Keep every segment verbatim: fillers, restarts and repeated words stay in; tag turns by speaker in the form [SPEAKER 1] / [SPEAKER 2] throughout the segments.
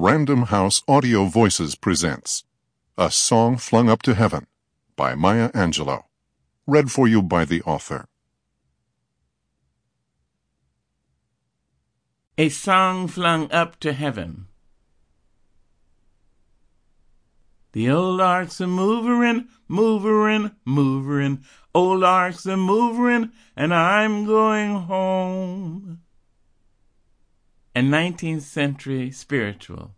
[SPEAKER 1] Random House Audio Voices presents A Song Flung Up to Heaven by Maya Angelou. Read for you by the author.
[SPEAKER 2] A Song Flung Up to Heaven. The old ark's a moverin', moverin', moverin'. Old ark's a moverin', and I'm going home. A nineteenth century spiritual.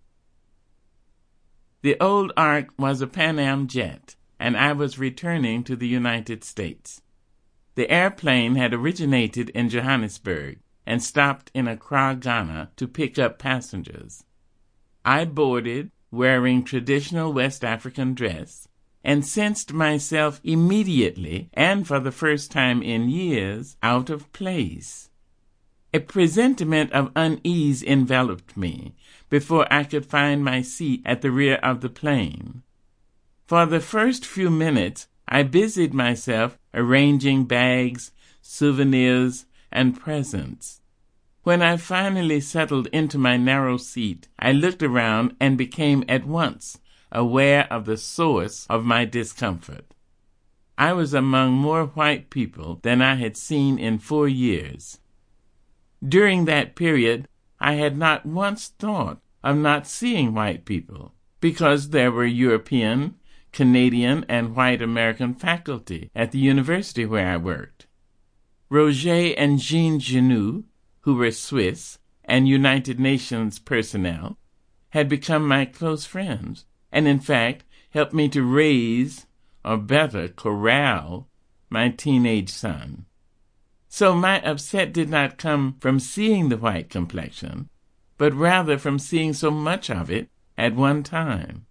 [SPEAKER 2] The old ark was a Pan Am jet, and I was returning to the United States. The airplane had originated in Johannesburg and stopped in Accra, Ghana, to pick up passengers. I boarded, wearing traditional West African dress, and sensed myself immediately, and for the first time in years, out of place. A presentiment of unease enveloped me before I could find my seat at the rear of the plane. For the first few minutes, I busied myself arranging bags, souvenirs, and presents. When I finally settled into my narrow seat, I looked around and became at once aware of the source of my discomfort. I was among more white people than I had seen in four years. During that period, I had not once thought of not seeing white people, because there were European, Canadian, and white American faculty at the university where I worked. Roger and Jean Genoux, who were Swiss and United Nations personnel, had become my close friends, and in fact helped me to raise, or better, corral, my teenage son. So my upset did not come from seeing the white complexion, but rather from seeing so much of it at one time.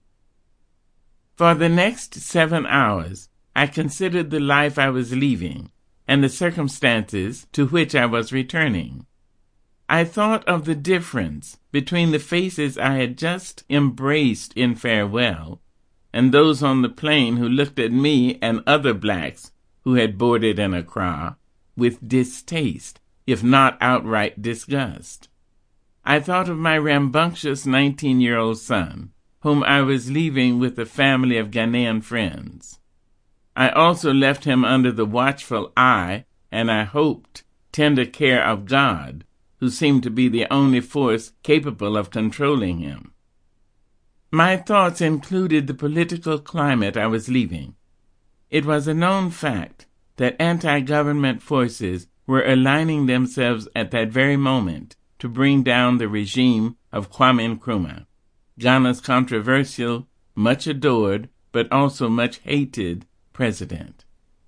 [SPEAKER 2] For the next seven hours, I considered the life I was leaving and the circumstances to which I was returning. I thought of the difference between the faces I had just embraced in farewell and those on the plane who looked at me and other blacks who had boarded in Accra with distaste, if not outright disgust. I thought of my rambunctious nineteen-year-old son, whom I was leaving with a family of Ghanaian friends. I also left him under the watchful eye, and I hoped, tender care of God, who seemed to be the only force capable of controlling him. My thoughts included the political climate I was leaving. It was a known fact that anti-government forces were aligning themselves at that very moment to bring down the regime of Kwame Nkrumah, Ghana's controversial, much adored, but also much hated president.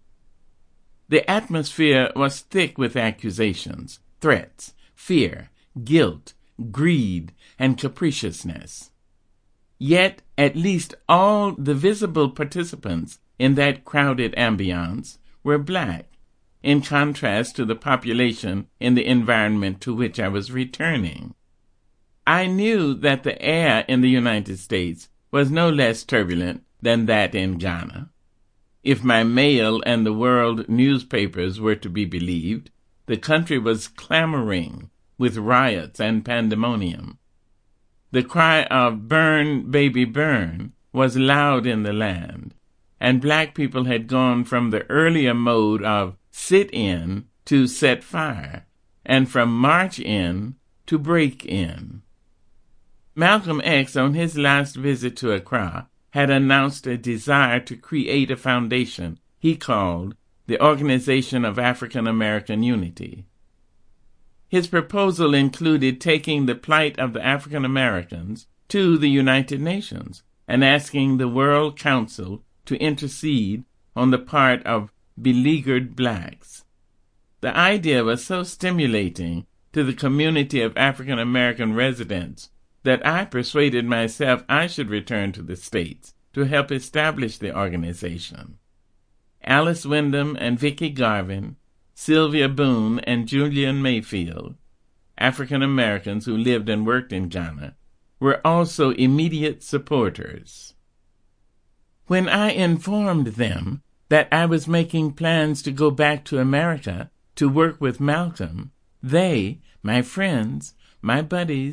[SPEAKER 2] The atmosphere was thick with accusations, threats, fear, guilt, greed, and capriciousness. Yet at least all the visible participants in that crowded ambiance were black, in contrast to the population in the environment to which I was returning. I knew that the air in the United States was no less turbulent than that in Ghana. If my mail and the world newspapers were to be believed, the country was clamoring with riots and pandemonium. The cry of "Burn, baby, burn" was loud in the land, and black people had gone from the earlier mode of sit in to set fire, and from march in to break in. Malcolm X, on his last visit to Accra, had announced a desire to create a foundation he called the Organization of African American Unity. His proposal included taking the plight of the African Americans to the United Nations and asking the World Council to intercede on the part of beleaguered blacks. The idea was so stimulating to the community of African American residents that I persuaded myself I should return to the States to help establish the organization. Alice Wyndham and Vicki Garvin, Sylvia Boone and Julian Mayfield, African Americans who lived and worked in Ghana, were also immediate supporters. When I informed them that I was making plans to go back to America to work with Malcolm, they, my friends, my buddies,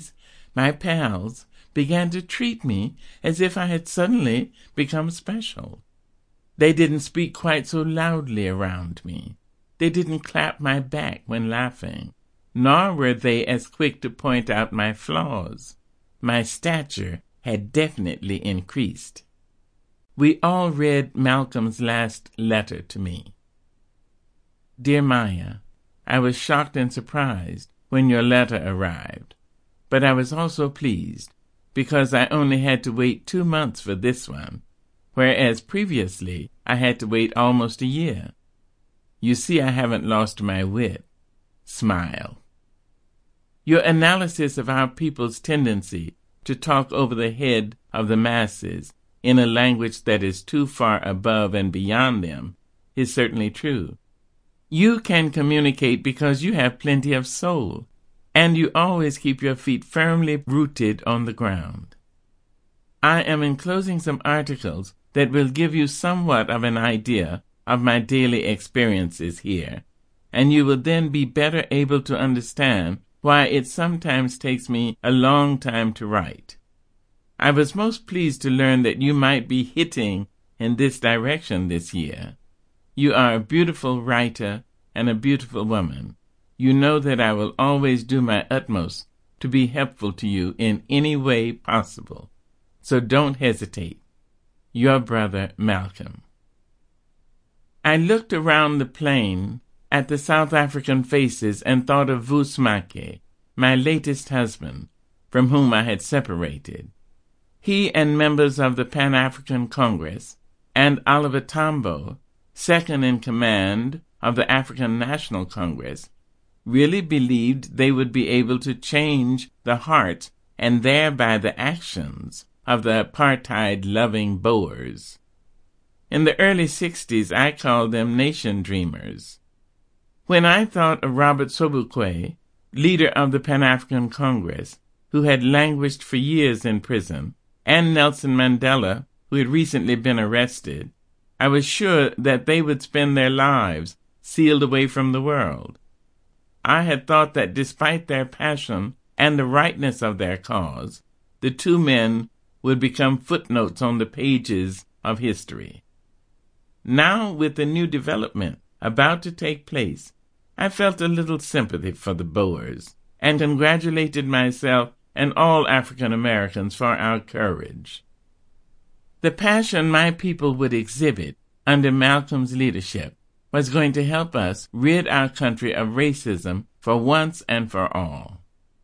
[SPEAKER 2] my pals began to treat me as if I had suddenly become special. They didn't speak quite so loudly around me. They didn't clap my back when laughing, nor were they as quick to point out my flaws. My stature had definitely increased. We all read Malcolm's last letter to me. Dear Maya, I was shocked and surprised when your letter arrived, but I was also pleased because I only had to wait two months for this one, whereas previously I had to wait almost a year. You see, I haven't lost my wit. Smile. Your analysis of our people's tendency to talk over the head of the masses in a language that is too far above and beyond them is certainly true. You can communicate because you have plenty of soul, and you always keep your feet firmly rooted on the ground. I am enclosing some articles that will give you somewhat of an idea of my daily experiences here, and you will then be better able to understand why it sometimes takes me a long time to write. I was most pleased to learn that you might be hitting in this direction this year. You are a beautiful writer and a beautiful woman. You know that I will always do my utmost to be helpful to you in any way possible. So don't hesitate. Your brother, Malcolm. I looked around the plain at the South African faces and thought of Vusi, my latest husband, from whom I had separated. He and members of the Pan-African Congress, and Oliver Tambo, second in command of the African National Congress, really believed they would be able to change the hearts and thereby the actions of the apartheid-loving Boers. In the early sixties, I called them nation dreamers. When I thought of Robert Sobukwe, leader of the Pan-African Congress, who had languished for years in prison, and Nelson Mandela, who had recently been arrested, I was sure that they would spend their lives sealed away from the world. I had thought that despite their passion and the rightness of their cause, the two men would become footnotes on the pages of history. Now, with the new development about to take place, I felt a little sympathy for the Boers and congratulated myself and all African Americans for our courage. The passion my people would exhibit under Malcolm's leadership was going to help us rid our country of racism for once and for all.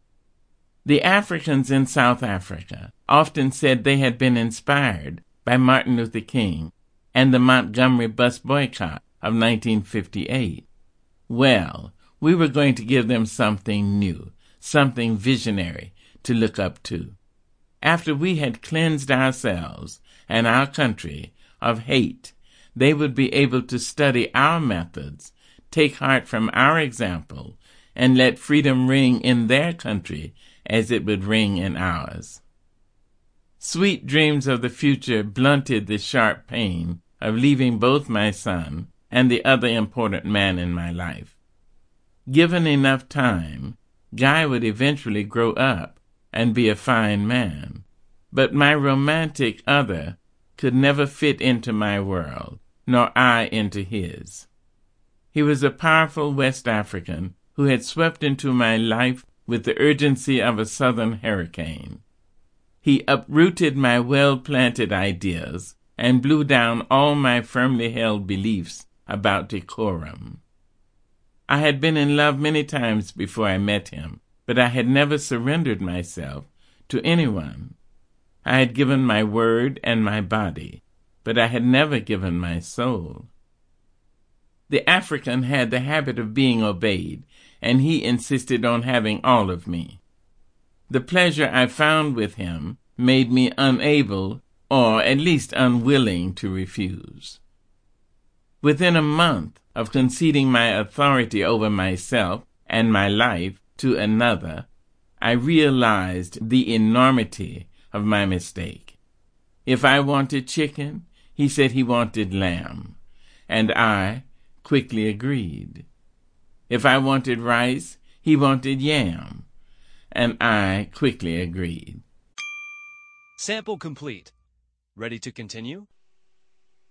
[SPEAKER 2] The Africans in South Africa often said they had been inspired by Martin Luther King and the Montgomery bus boycott of nineteen fifty-eight. Well, we were going to give them something new, something visionary to look up to. After we had cleansed ourselves and our country of hate, they would be able to study our methods, take heart from our example, and let freedom ring in their country as it would ring in ours. Sweet dreams of the future blunted the sharp pain of leaving both my son and the other important man in my life. Given enough time, Guy would eventually grow up and be a fine man, but my romantic other could never fit into my world, nor I into his. He was a powerful West African who had swept into my life with the urgency of a southern hurricane. He uprooted my well-planted ideas and blew down all my firmly held beliefs about decorum. I had been in love many times before I met him, but I had never surrendered myself to anyone. I had given my word and my body, but I had never given my soul. The African had the habit of being obeyed, and he insisted on having all of me. The pleasure I found with him made me unable, or at least unwilling, to refuse. Within a month of conceding my authority over myself and my life to another, I realized the enormity of my mistake. If I wanted chicken, he said he wanted lamb, and I quickly agreed. If I wanted rice, he wanted yam, and I quickly agreed.
[SPEAKER 3] Sample complete. Ready to continue?